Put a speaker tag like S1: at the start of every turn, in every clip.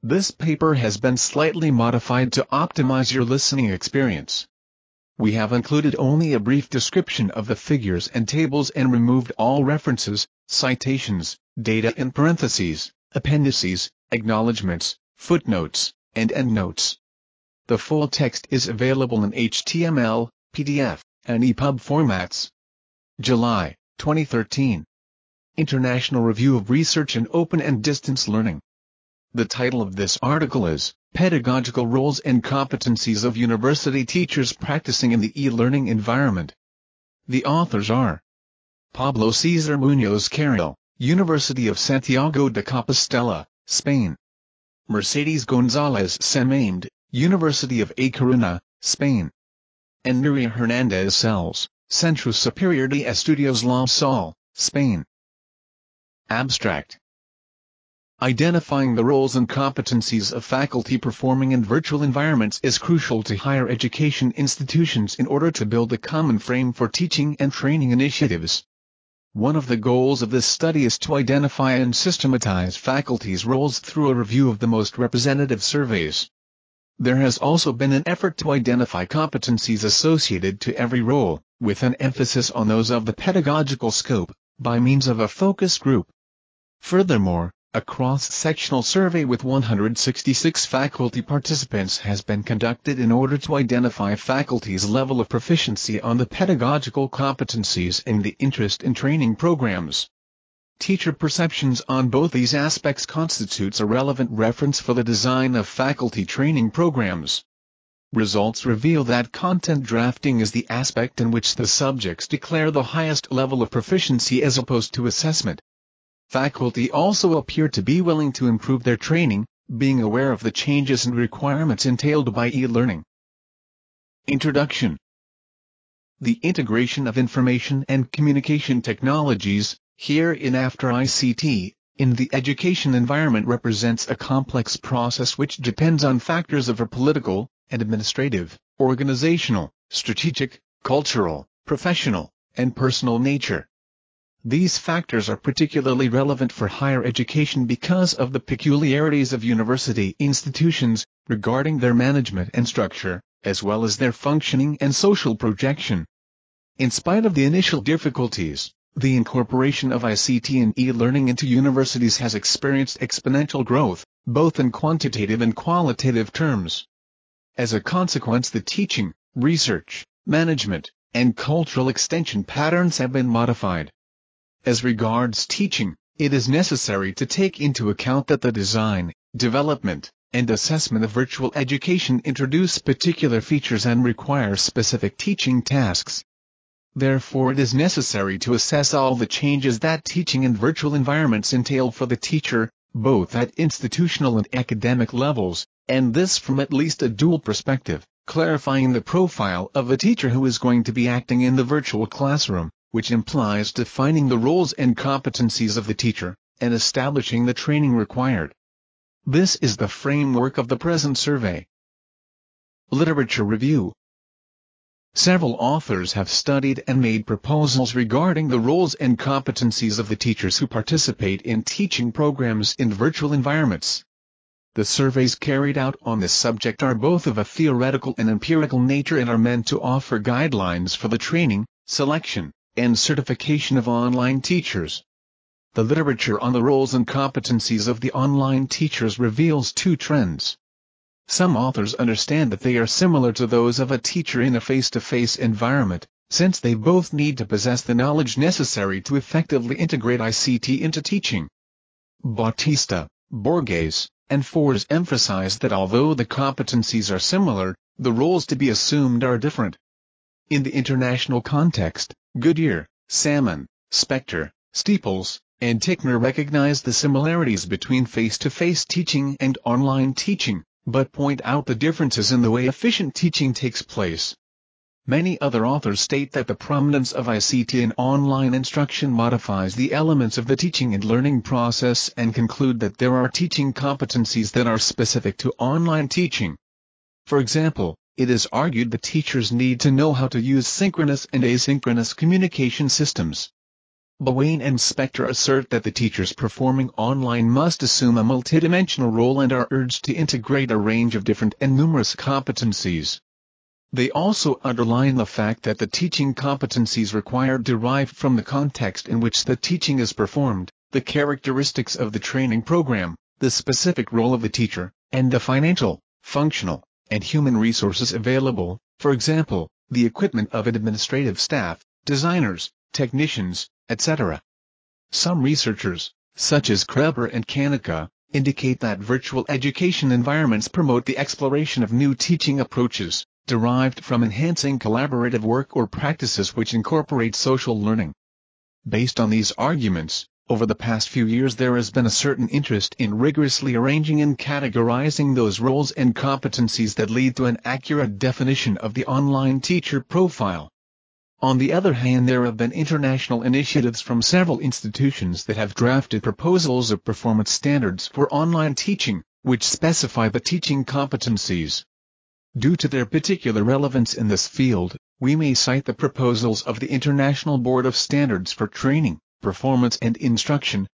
S1: This paper has been slightly modified to optimize your listening experience. We have included only a brief description of the figures and tables and removed all references, citations, data in parentheses, appendices, acknowledgments, footnotes, and endnotes. The full text is available in HTML, PDF, and EPUB formats. July 2013. International Review of Research in Open and Distance Learning. The title of this article is Pedagogical Roles and Competencies of University Teachers Practicing in the E-Learning Environment. The authors are Pablo César Muñoz Carril, University of Santiago de Compostela, Spain. Mercedes González Semamed, University of A Coruña, Spain. And Nuria Hernández Cels, Centro Superior de Estudios La Salle, Spain. Abstract. Identifying the roles and competencies of faculty performing in virtual environments is crucial to higher education institutions in order to build a common frame for teaching and training initiatives. One of the goals of this study is to identify and systematize faculty's roles through a review of the most representative surveys. There has also been an effort to identify competencies associated to every role, with an emphasis on those of the pedagogical scope, by means of a focus group. Furthermore, a cross-sectional survey with 166 faculty participants has been conducted in order to identify faculty's level of proficiency on the pedagogical competencies and the interest in training programs. Teacher perceptions on both these aspects constitutes a relevant reference for the design of faculty training programs. Results reveal that content drafting is the aspect in which the subjects declare the highest level of proficiency as opposed to assessment. Faculty also appear to be willing to improve their training, being aware of the changes and requirements entailed by e-learning. Introduction. The integration of information and communication technologies, here in after ICT, in the education environment represents a complex process which depends on factors of a political, administrative, organizational, strategic, cultural, professional, and personal nature. These factors are particularly relevant for higher education because of the peculiarities of university institutions, regarding their management and structure, as well as their functioning and social projection. In spite of the initial difficulties, the incorporation of ICT and e-learning into universities has experienced exponential growth, both in quantitative and qualitative terms. As a consequence, the teaching, research, management, and cultural extension patterns have been modified. As regards teaching, it is necessary to take into account that the design, development, and assessment of virtual education introduce particular features and require specific teaching tasks. Therefore, it is necessary to assess all the changes that teaching in virtual environments entail for the teacher, both at institutional and academic levels, and this from at least a dual perspective, clarifying the profile of a teacher who is going to be acting in the virtual classroom, which implies defining the roles and competencies of the teacher, and establishing the training required. This is the framework of the present survey. Literature review. Several authors have studied and made proposals regarding the roles and competencies of the teachers who participate in teaching programs in virtual environments. The surveys carried out on this subject are both of a theoretical and empirical nature and are meant to offer guidelines for the training, selection, and certification of online teachers. The literature on the roles and competencies of the online teachers reveals two trends. Some authors understand that they are similar to those of a teacher in a face-to-face environment, since they both need to possess the knowledge necessary to effectively integrate ICT into teaching. Bautista, Borges, and Force emphasize that although the competencies are similar, the roles to be assumed are different. In the international context, Goodyear, Salmon, Spector, Steeples, and Tickner recognize the similarities between face-to-face teaching and online teaching, but point out the differences in the way efficient teaching takes place. Many other authors state that the prominence of ICT in online instruction modifies the elements of the teaching and learning process and conclude that there are teaching competencies that are specific to online teaching. For example, it is argued that teachers need to know how to use synchronous and asynchronous communication systems. Bowain and Spector assert that the teachers performing online must assume a multidimensional role and are urged to integrate a range of different and numerous competencies. They also underline the fact that the teaching competencies required derive from the context in which the teaching is performed, the characteristics of the training program, the specific role of the teacher, and the financial, functional, and human resources available, for example, the equipment of administrative staff, designers, technicians, etc. Some researchers, such as Kreber and Kanika, indicate that virtual education environments promote the exploration of new teaching approaches, derived from enhancing collaborative work or practices which incorporate social learning. Based on these arguments, over the past few years there has been a certain interest in rigorously arranging and categorizing those roles and competencies that lead to an accurate definition of the online teacher profile. On the other hand, there have been international initiatives from several institutions that have drafted proposals of performance standards for online teaching, which specify the teaching competencies. Due to their particular relevance in this field, we may cite the proposals of the International Board of Standards for Training, Performance and Instruction,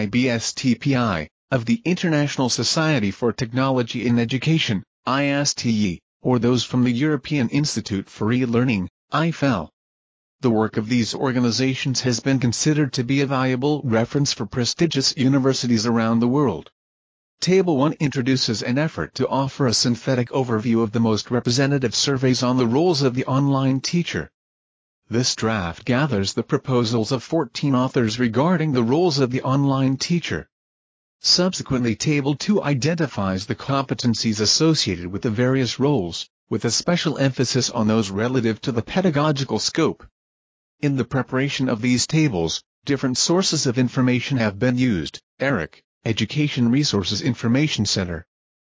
S1: IBSTPI, of the International Society for Technology in Education, ISTE, or those from the European Institute for E-Learning, IFEL. The work of these organizations has been considered to be a valuable reference for prestigious universities around the world. Table 1 introduces an effort to offer a synthetic overview of the most representative surveys on the roles of the online teacher. This draft gathers the proposals of 14 authors regarding the roles of the online teacher. Subsequently, Table 2 identifies the competencies associated with the various roles, with a special emphasis on those relative to the pedagogical scope. In the preparation of these tables, different sources of information have been used: ERIC, Education Resources Information Center;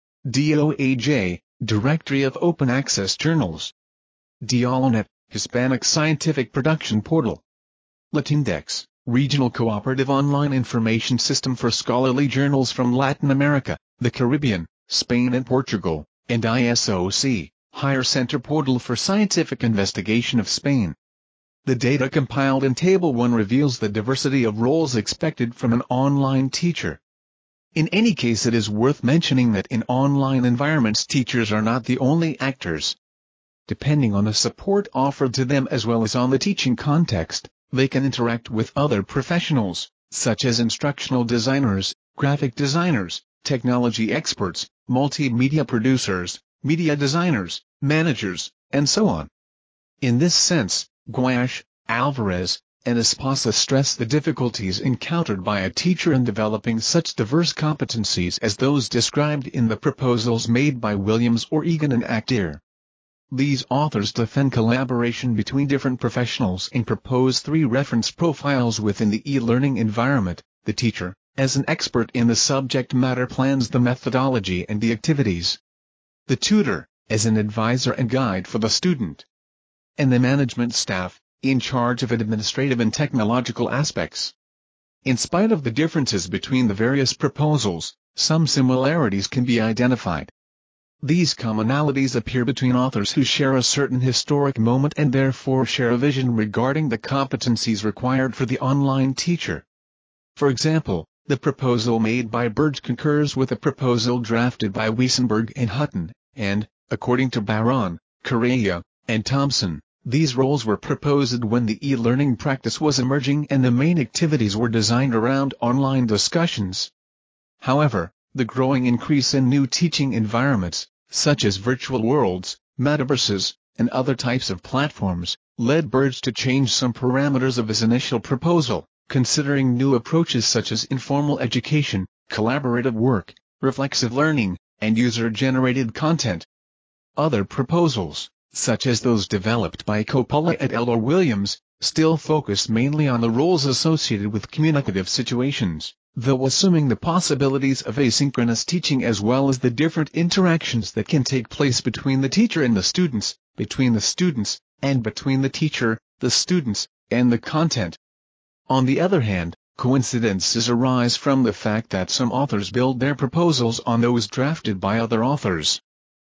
S1: DOAJ, Directory of Open Access Journals; Dialonet, Hispanic Scientific Production Portal; Latindex, Regional Cooperative Online Information System for scholarly journals from Latin America, the Caribbean, Spain and Portugal; and ISOC, Higher Center Portal for Scientific Investigation of Spain. The data compiled in Table 1 reveals the diversity of roles expected from an online teacher. In any case, it is worth mentioning that in online environments teachers are not the only actors. Depending on the support offered to them as well as on the teaching context, they can interact with other professionals, such as instructional designers, graphic designers, technology experts, multimedia producers, media designers, managers, and so on. In this sense, Guasch, Alvarez, and Espasa stress the difficulties encountered by a teacher in developing such diverse competencies as those described in the proposals made by Williams or Egan and Akhter. These authors defend collaboration between different professionals and propose 3 reference profiles within the e-learning environment: the teacher, as an expert in the subject matter, plans the methodology and the activities; the tutor, as an advisor and guide for the student; and the management staff, in charge of administrative and technological aspects. In spite of the differences between the various proposals, some similarities can be identified. These commonalities appear between authors who share a certain historic moment and therefore share a vision regarding the competencies required for the online teacher. For example, the proposal made by Burge concurs with a proposal drafted by Wiesenberg and Hutton, and, according to Baron, Correia, and Thompson, these roles were proposed when the e-learning practice was emerging and the main activities were designed around online discussions. However, the growing increase in new teaching environments, such as virtual worlds, metaverses, and other types of platforms, led Burge to change some parameters of his initial proposal, considering new approaches such as informal education, collaborative work, reflexive learning, and user-generated content. Other proposals, such as those developed by Coppola et al. Or Williams, still focus mainly on the roles associated with communicative situations, though assuming the possibilities of asynchronous teaching as well as the different interactions that can take place between the teacher and the students, between the students, and between the teacher, the students, and the content. On the other hand, coincidences arise from the fact that some authors build their proposals on those drafted by other authors.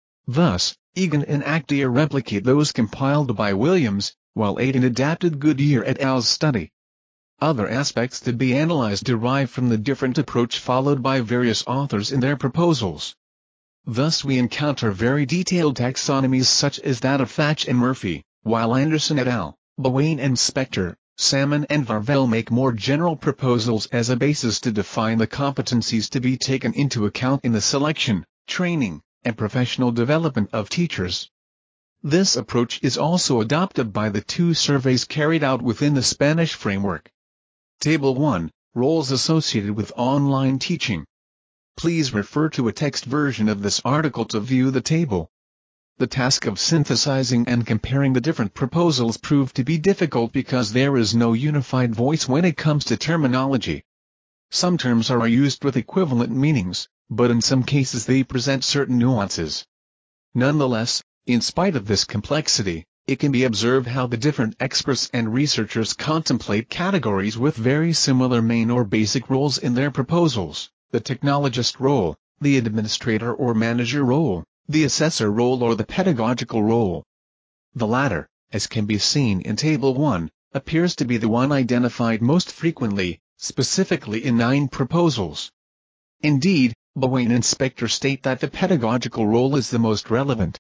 S1: Thus, Egan and Akhter replicate those compiled by Williams, while Aidan adapted Goodyear et al.'s study. Other aspects to be analyzed derive from the different approach followed by various authors in their proposals. Thus we encounter very detailed taxonomies such as that of Thatch and Murphy, while Anderson et al., Bowain and Spector, Salmon and Varvel make more general proposals as a basis to define the competencies to be taken into account in the selection, training, and professional development of teachers. This approach is also adopted by the two surveys carried out within the Spanish framework. Table 1, Roles associated with online teaching. Please refer to a text version of this article to view the table. The task of synthesizing and comparing the different proposals proved to be difficult because there is no unified voice when it comes to terminology. Some terms are used with equivalent meanings, but in some cases they present certain nuances. Nonetheless, in spite of this complexity, it can be observed how the different experts and researchers contemplate categories with very similar main or basic roles in their proposals: the technologist role, the administrator or manager role, the assessor role or the pedagogical role. The latter, as can be seen in Table 1, appears to be the one identified most frequently, specifically in 9 proposals. Indeed, Bowain and Spector state that the pedagogical role is the most relevant.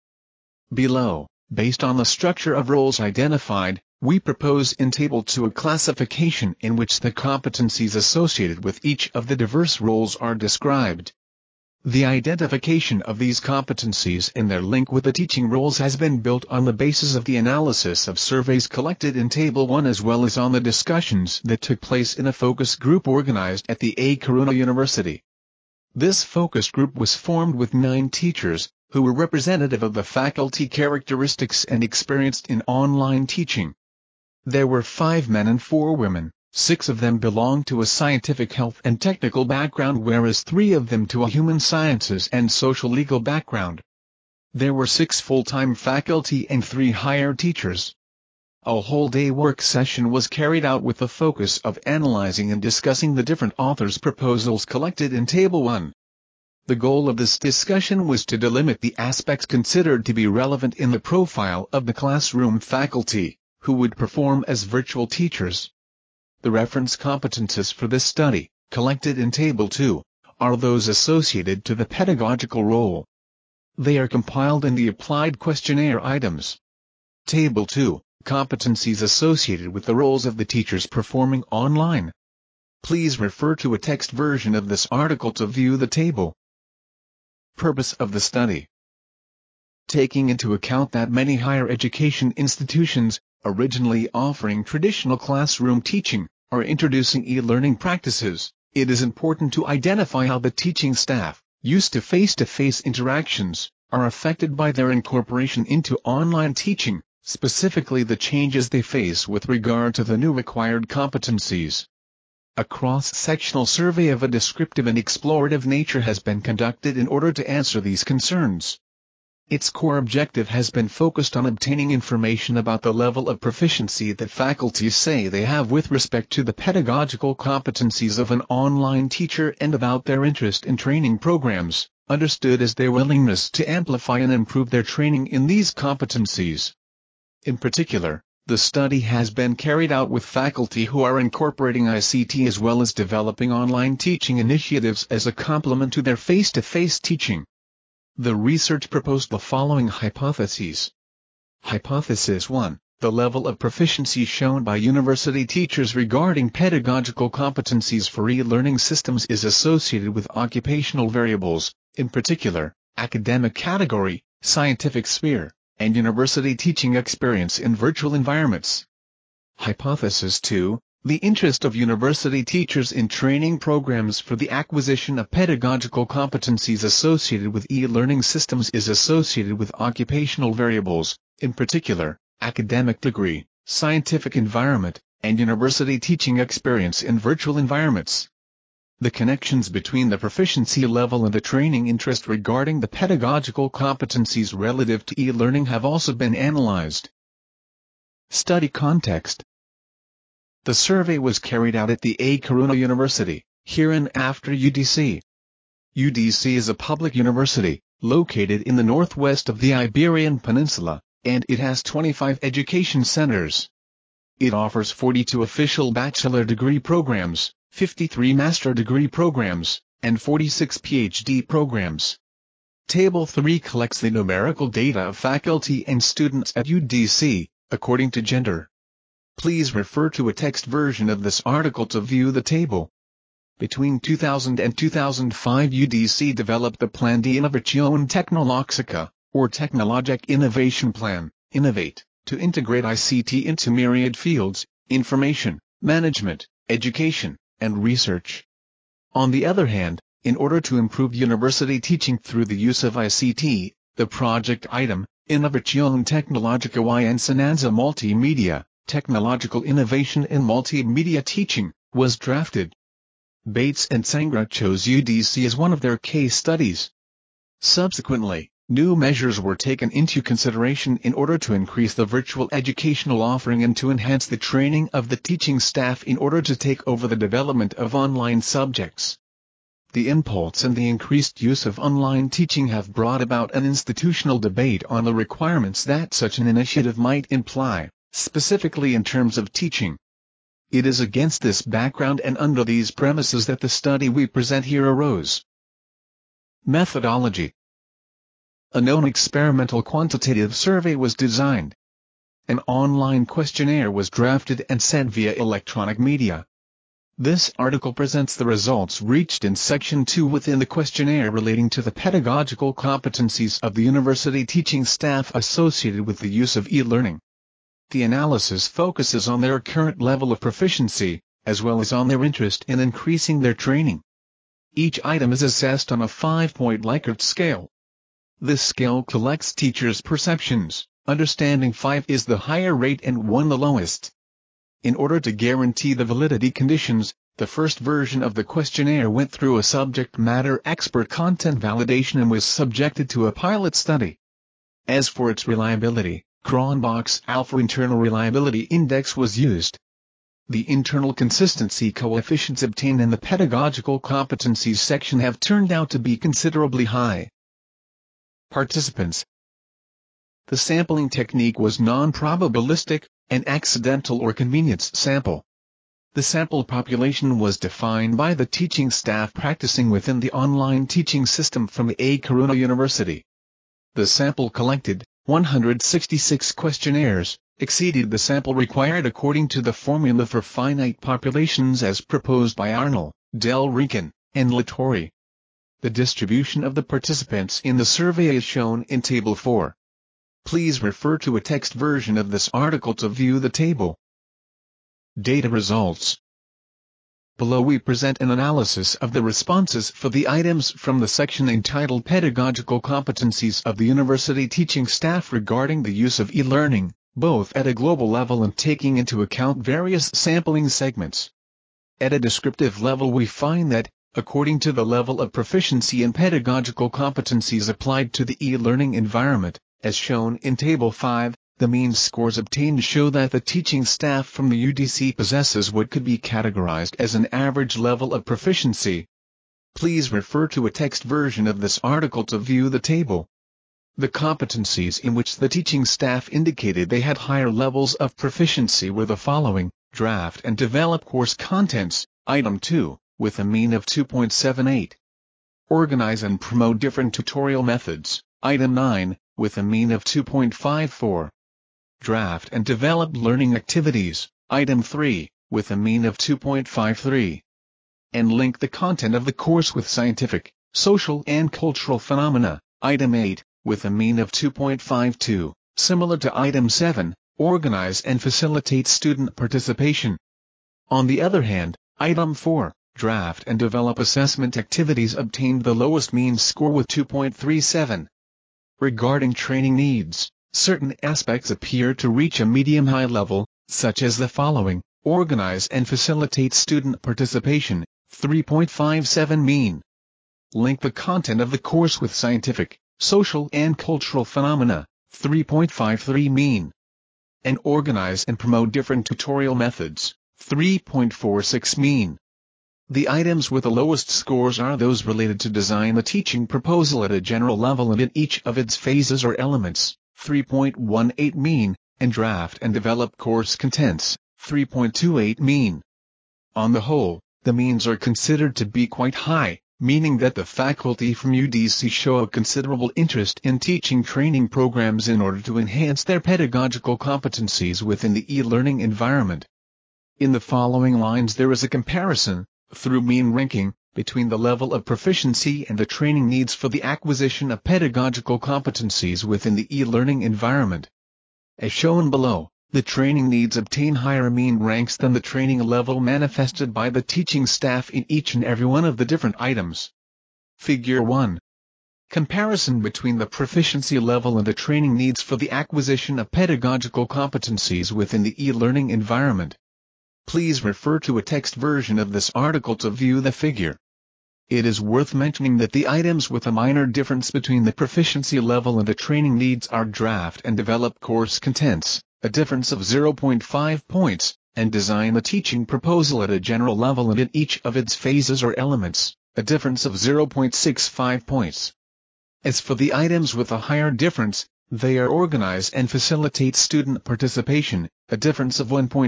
S1: Below, based on the structure of roles identified, we propose in Table 2 a classification in which the competencies associated with each of the diverse roles are described. The identification of these competencies and their link with the teaching roles has been built on the basis of the analysis of surveys collected in Table 1 as well as on the discussions that took place in a focus group organized at the A Coruña University. This focus group was formed with 9 teachers, who were representative of the faculty characteristics and experienced in online teaching. There were 5 men and 4 women. 6 of them belonged to a scientific health and technical background whereas 3 of them to a human sciences and social legal background. There were 6 full-time faculty and 3 hired teachers. A whole-day work session was carried out with the focus of analyzing and discussing the different authors' proposals collected in Table 1. The goal of this discussion was to delimit the aspects considered to be relevant in the profile of the classroom faculty, who would perform as virtual teachers. The reference competences for this study, collected in Table 2, are those associated to the pedagogical role. They are compiled in the applied questionnaire items. Table 2, Competencies associated with the roles of the teachers performing online. Please refer to a text version of this article to view the table. Purpose of the study. Taking into account that many higher education institutions, originally offering traditional classroom teaching, are introducing e-learning practices, it is important to identify how the teaching staff, used to face-to-face interactions, are affected by their incorporation into online teaching, specifically the changes they face with regard to the new required competencies. A cross-sectional survey of a descriptive and explorative nature has been conducted in order to answer these concerns. Its core objective has been focused on obtaining information about the level of proficiency that faculty say they have with respect to the pedagogical competencies of an online teacher and about their interest in training programs, understood as their willingness to amplify and improve their training in these competencies. In particular, the study has been carried out with faculty who are incorporating ICT as well as developing online teaching initiatives as a complement to their face-to-face teaching. The research proposed the following hypotheses. Hypothesis 1. The level of proficiency shown by university teachers regarding pedagogical competencies for e-learning systems is associated with occupational variables, in particular, academic category, scientific sphere, and university teaching experience in virtual environments. Hypothesis 2. The interest of university teachers in training programs for the acquisition of pedagogical competencies associated with e-learning systems is associated with occupational variables, in particular, academic degree, scientific environment, and university teaching experience in virtual environments. The connections between the proficiency level and the training interest regarding the pedagogical competencies relative to e-learning have also been analyzed. Study context. The survey was carried out at the A Coruña University, hereinafter UDC. UDC is a public university, located in the northwest of the Iberian Peninsula, and it has 25 education centers. It offers 42 official bachelor degree programs, 53 master degree programs, and 46 PhD programs. Table 3 collects the numerical data of faculty and students at UDC, according to gender. Please refer to a text version of this article to view the table. Between 2000 and 2005 UDC developed the Plan di Innovazione Tecnologica, or Technologic Innovation Plan, Innovate, to integrate ICT into myriad fields, information, management, education, and research. On the other hand, in order to improve university teaching through the use of ICT, the project item, Innovazione Tecnologica y Enseñanza Multimedia, Technological Innovation in Multimedia Teaching, was drafted. Bates and Sangra chose UDC as one of their case studies. Subsequently, new measures were taken into consideration in order to increase the virtual educational offering and to enhance the training of the teaching staff in order to take over the development of online subjects. The impulse and the increased use of online teaching have brought about an institutional debate on the requirements that such an initiative might imply, specifically in terms of teaching. It is against this background and under these premises that the study we present here arose. Methodology. A known experimental quantitative survey was designed. An online questionnaire was drafted and sent via electronic media. This article presents the results reached in Section 2 within the questionnaire relating to the pedagogical competencies of the university teaching staff associated with the use of e-learning. The analysis focuses on their current level of proficiency, as well as on their interest in increasing their training. Each item is assessed on a 5-point Likert scale. This scale collects teachers' perceptions, understanding 5 is the higher rate and 1 the lowest. In order to guarantee the validity conditions, the first version of the questionnaire went through a subject matter expert content validation and was subjected to a pilot study. As for its reliability, Cronbach's Alpha Internal Reliability Index was used. The internal consistency coefficients obtained in the pedagogical competencies section have turned out to be considerably high. Participants. The sampling technique was non-probabilistic, an accidental or convenience sample. The sample population was defined by the teaching staff practicing within the online teaching system from A Corunna University. The sample collected, 166 questionnaires, exceeded the sample required according to the formula for finite populations as proposed by Arnold, Del Rican, and Latore. The distribution of the participants in the survey is shown in Table 4. Please refer to a text version of this article to view the table. Data results. Below we present an analysis of the responses for the items from the section entitled Pedagogical Competencies of the University Teaching Staff regarding the use of e-learning, both at a global level and taking into account various sampling segments. At a descriptive level we find that, according to the level of proficiency in pedagogical competencies applied to the e-learning environment, as shown in Table 5, the mean scores obtained show that the teaching staff from the UDC possesses what could be categorized as an average level of proficiency. Please refer to a text version of this article to view the table. The competencies in which the teaching staff indicated they had higher levels of proficiency were the following: draft and develop course contents, Item 2, with a mean of 2.78. Organize and promote different tutorial methods, Item 9, with a mean of 2.54. Draft and develop learning activities, Item 3, with a mean of 2.53. And link the content of the course with scientific, social and cultural phenomena, Item 8, with a mean of 2.52, similar to Item 7, organize and facilitate student participation. On the other hand, Item 4, draft and develop assessment activities obtained the lowest mean score with 2.37. Regarding training needs, certain aspects appear to reach a medium-high level, such as the following: organize and facilitate student participation, 3.57 mean. Link the content of the course with scientific, social and cultural phenomena, 3.53 mean. And organize and promote different tutorial methods, 3.46 mean. The items with the lowest scores are those related to design the teaching proposal at a general level and in each of its phases or elements, 3.18 mean, and draft and develop course contents, 3.28 mean. On the whole, the means are considered to be quite high, meaning that the faculty from UDC show a considerable interest in teaching training programs in order to enhance their pedagogical competencies within the e-learning environment. In the following lines there is a comparison, through mean ranking, between the level of proficiency and the training needs for the acquisition of pedagogical competencies within the e-learning environment. As shown below, the training needs obtain higher mean ranks than the training level manifested by the teaching staff in each and every one of the different items. Figure 1. Comparison between the proficiency level and the training needs for the acquisition of pedagogical competencies within the e-learning environment. Please refer to a text version of this article to view the figure. It is worth mentioning that the items with a minor difference between the proficiency level and the training needs are draft and develop course contents, a difference of 0.5 points, and design the teaching proposal at a general level and in each of its phases or elements, a difference of 0.65 points. As for the items with a higher difference, they are organize and facilitate student participation, a difference of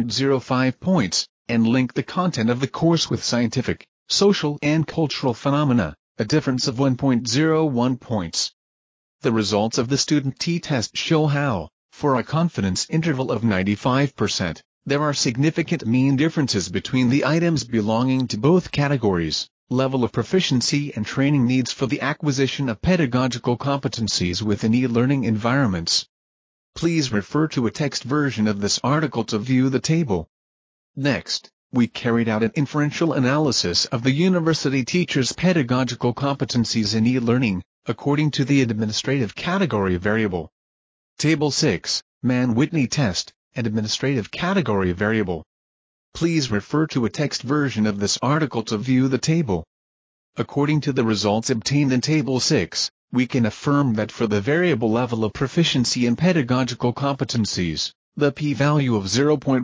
S1: 1.05 points, and link the content of the course with scientific, social and cultural phenomena, a difference of 1.01 points. The results of the student t-test show how, for a confidence interval of 95%, there are significant mean differences between the items belonging to both categories, level of proficiency and training needs for the acquisition of pedagogical competencies within e-learning environments. Please refer to a text version of this article to view the table. Next, we carried out an inferential analysis of the university teachers' pedagogical competencies in e-learning, according to the administrative category variable. Table 6, Mann-Whitney test, and administrative category variable. Please refer to a text version of this article to view the table. According to the results obtained in Table 6, we can affirm that for the variable level of proficiency in pedagogical competencies, the p-value of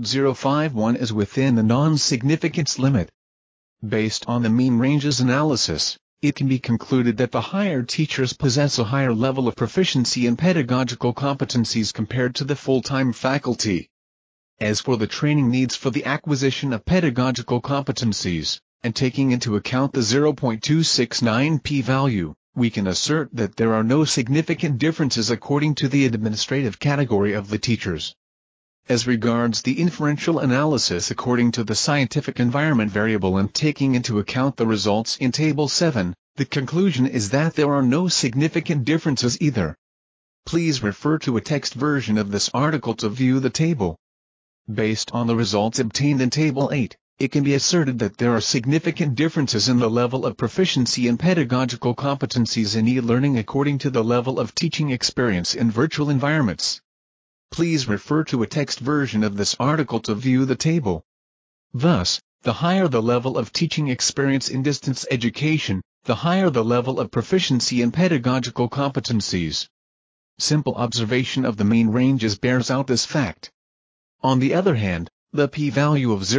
S1: 0.051 is within the non-significance limit. Based on the mean ranges analysis, it can be concluded that the higher teachers possess a higher level of proficiency in pedagogical competencies compared to the full-time faculty. As for the training needs for the acquisition of pedagogical competencies, and taking into account the 0.269 p-value, we can assert that there are no significant differences according to the administrative category of the teachers. As regards the inferential analysis according to the scientific environment variable and taking into account the results in Table 7, the conclusion is that there are no significant differences either. Please refer to a text version of this article to view the table. Based on the results obtained in Table 8, it can be asserted that there are significant differences in the level of proficiency in pedagogical competencies in e-learning according to the level of teaching experience in virtual environments. Please refer to a text version of this article to view the table. Thus, the higher the level of teaching experience in distance education, the higher the level of proficiency in pedagogical competencies. Simple observation of the mean ranges bears out this fact. On the other hand, the p-value of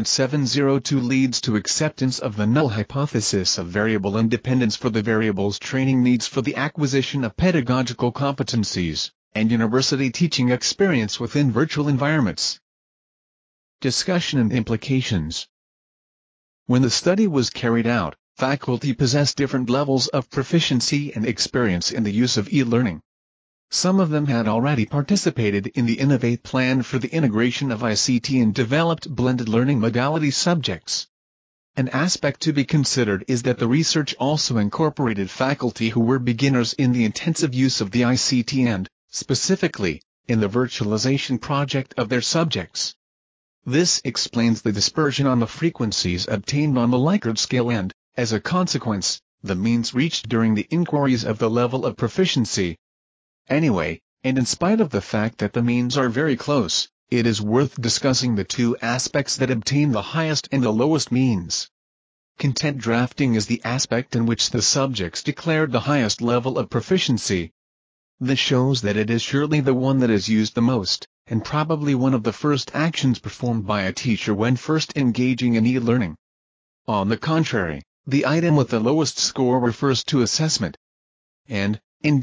S1: 0.702 leads to acceptance of the null hypothesis of variable independence for the variable's training needs for the acquisition of pedagogical competencies, and university teaching experience within virtual environments. Discussion and implications. When the study was carried out, faculty possessed different levels of proficiency and experience in the use of e-learning. Some of them had already participated in the Innovate plan for the integration of ICT and developed blended learning modality subjects. An aspect to be considered is that the research also incorporated faculty who were beginners in the intensive use of the ICT and, specifically, in the virtualization project of their subjects. This explains the dispersion on the frequencies obtained on the Likert scale and, as a consequence, the means reached during the inquiries of the level of proficiency. Anyway, and in spite of the fact that the means are very close, it is worth discussing the two aspects that obtain the highest and the lowest means. Content drafting is the aspect in which the subjects declared the highest level of proficiency. This shows that it is surely the one that is used the most, and probably one of the first actions performed by a teacher when first engaging in e-learning. On the contrary, the item with the lowest score refers to assessment. And, indeed,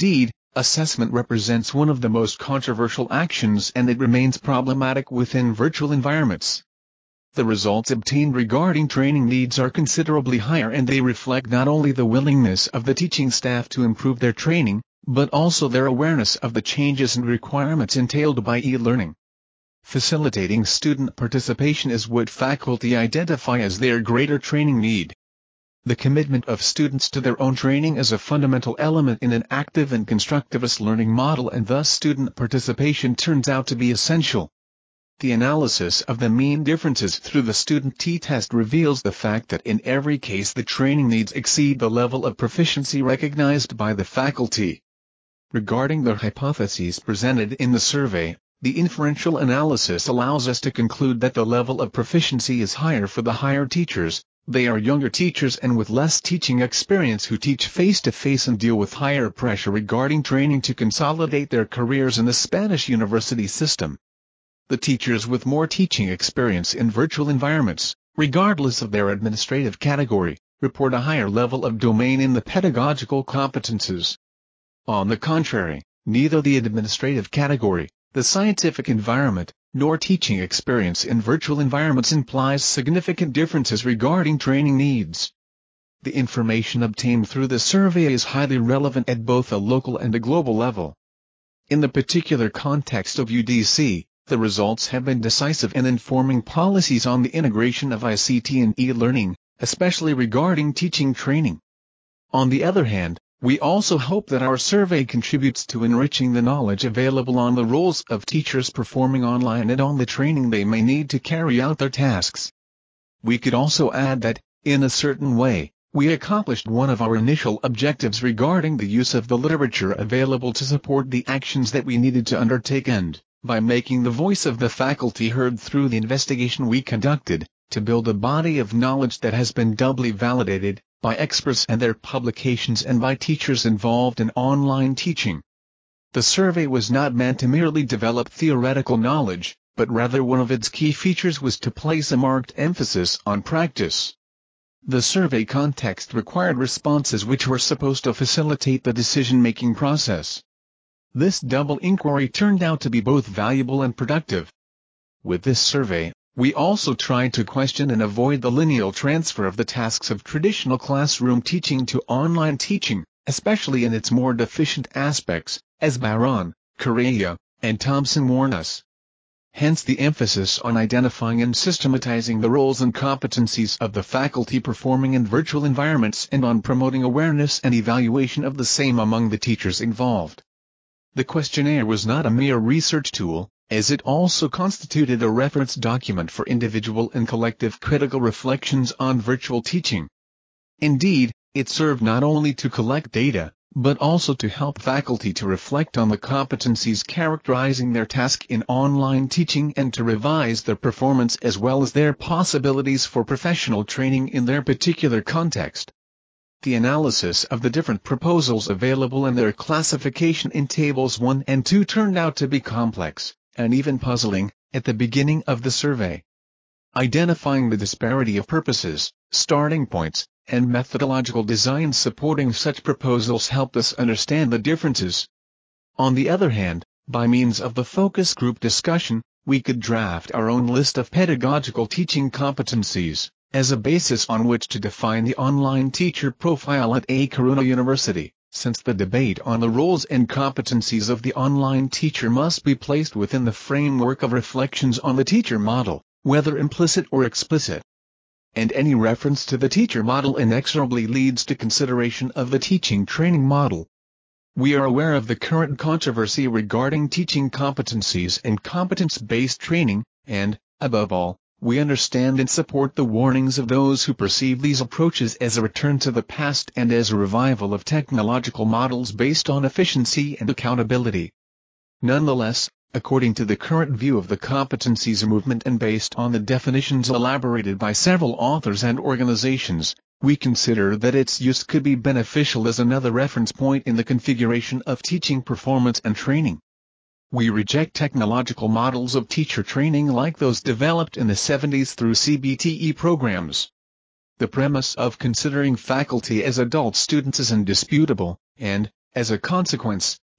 S1: Assessment represents one of the most controversial actions, and it remains problematic within virtual environments. The results obtained regarding training needs are considerably higher, and they reflect not only the willingness of the teaching staff to improve their training, but also their awareness of the changes and requirements entailed by e-learning. Facilitating student participation is what faculty identify as their greater training need. The commitment of students to their own training is a fundamental element in an active and constructivist learning model, and thus student participation turns out to be essential. The analysis of the mean differences through the student t-test reveals the fact that in every case the training needs exceed the level of proficiency recognized by the faculty. Regarding the hypotheses presented in the survey, the inferential analysis allows us to conclude that the level of proficiency is higher for the higher teachers. They are younger teachers and with less teaching experience who teach face-to-face and deal with higher pressure regarding training to consolidate their careers in the Spanish university system. The teachers with more teaching experience in virtual environments, regardless of their administrative category, report a higher level of domain in the pedagogical competences. On the contrary, neither the administrative category, the scientific environment, nor teaching experience in virtual environments implies significant differences regarding training needs. The information obtained through the survey is highly relevant at both a local and a global level. In the particular context of UDC, the results have been decisive in informing policies on the integration of ICT and e-learning, especially regarding teaching training. On the other hand, we also hope that our survey contributes to enriching the knowledge available on the roles of teachers performing online and on the training they may need to carry out their tasks. We could also add that, in a certain way, we accomplished one of our initial objectives regarding the use of the literature available to support the actions that we needed to undertake, and, by making the voice of the faculty heard through the investigation we conducted, to build a body of knowledge that has been doubly validated by experts and their publications and by teachers involved in online teaching. The survey was not meant to merely develop theoretical knowledge, but rather one of its key features was to place a marked emphasis on practice. The survey context required responses which were supposed to facilitate the decision-making process. This double inquiry turned out to be both valuable and productive. With this survey, we also tried to question and avoid the lineal transfer of the tasks of traditional classroom teaching to online teaching, especially in its more deficient aspects, as Barron, Correa, and Thompson warn us. Hence the emphasis on identifying and systematizing the roles and competencies of the faculty performing in virtual environments and on promoting awareness and evaluation of the same among the teachers involved. The questionnaire was not a mere research tool, as it also constituted a reference document for individual and collective critical reflections on virtual teaching. Indeed, it served not only to collect data, but also to help faculty to reflect on the competencies characterizing their task in online teaching and to revise their performance as well as their possibilities for professional training in their particular context. The analysis of the different proposals available and their classification in tables 1 and 2 turned out to be complex, and even puzzling, at the beginning of the survey. Identifying the disparity of purposes, starting points, and methodological designs supporting such proposals helped us understand the differences. On the other hand, by means of the focus group discussion, we could draft our own list of pedagogical teaching competencies, as a basis on which to define the online teacher profile at A Coruña University. Since the debate on the roles and competencies of the online teacher must be placed within the framework of reflections on the teacher model, whether implicit or explicit. And any reference to the teacher model inexorably leads to consideration of the teaching training model. We are aware of the current controversy regarding teaching competencies and competence-based training, and, above all, we understand and support the warnings of those who perceive these approaches as a return to the past and as a revival of technological models based on efficiency and accountability. Nonetheless, according to the current view of the competencies movement and based on the definitions elaborated by several authors and organizations, we consider that its use could be beneficial as another reference point in the configuration of teaching performance and training. We reject technological models of teacher training like those developed in the 70s through CBTE programs. The premise of considering faculty as adult students is indisputable, and, as a consequence,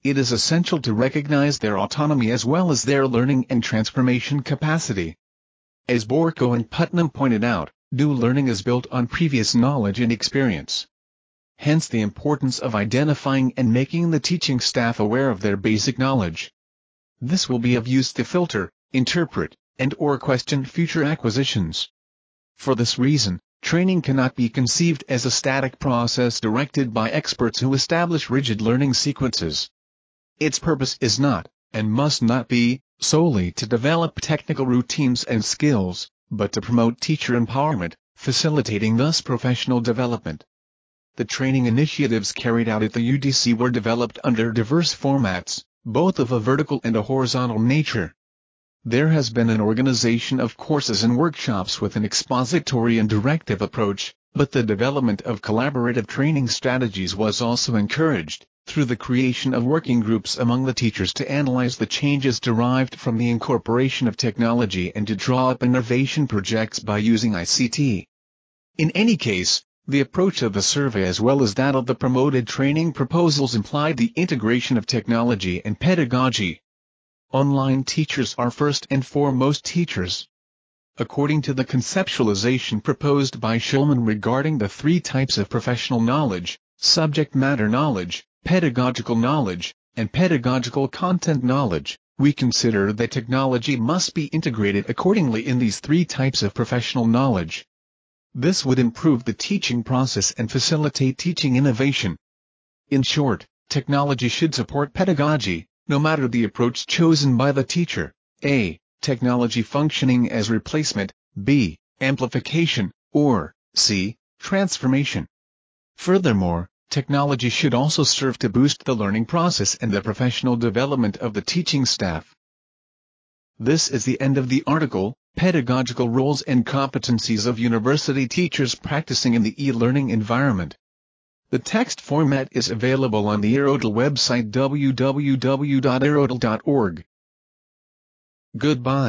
S1: It is essential to recognize their autonomy as well as their learning and transformation capacity. As Borko and Putnam pointed out, new learning is built on previous knowledge and experience. Hence the importance of identifying and making the teaching staff aware of their basic knowledge. This will be of use to filter, interpret, and/or question future acquisitions. For this reason, training cannot be conceived as a static process directed by experts who establish rigid learning sequences. Its purpose is not, and must not be, solely to develop technical routines and skills, but to promote teacher empowerment, facilitating thus professional development. The training initiatives carried out at the UDC were developed under diverse formats, both of a vertical and a horizontal nature. There has been an organization of courses and workshops with an expository and directive approach, but the development of collaborative training strategies was also encouraged, through the creation of working groups among the teachers to analyze the changes derived from the incorporation of technology and to draw up innovation projects by using ICT. In any case, the approach of the survey as well as that of the promoted training proposals implied the integration of technology and pedagogy. Online teachers are first and foremost teachers. According to the conceptualization proposed by Shulman regarding the three types of professional knowledge, subject matter knowledge, pedagogical knowledge, and pedagogical content knowledge, we consider that technology must be integrated accordingly in these three types of professional knowledge. This would improve the teaching process and facilitate teaching innovation. In short, technology should support pedagogy, no matter the approach chosen by the teacher. A. Technology functioning as replacement, B. Amplification, or C. Transformation. Furthermore, technology should also serve to boost the learning process and the professional development of the teaching staff. This is the end of the article, Pedagogical Roles and Competencies of University Teachers Practicing in the E-Learning Environment. The text format is available on the Erodl website www.erodl.org. Goodbye.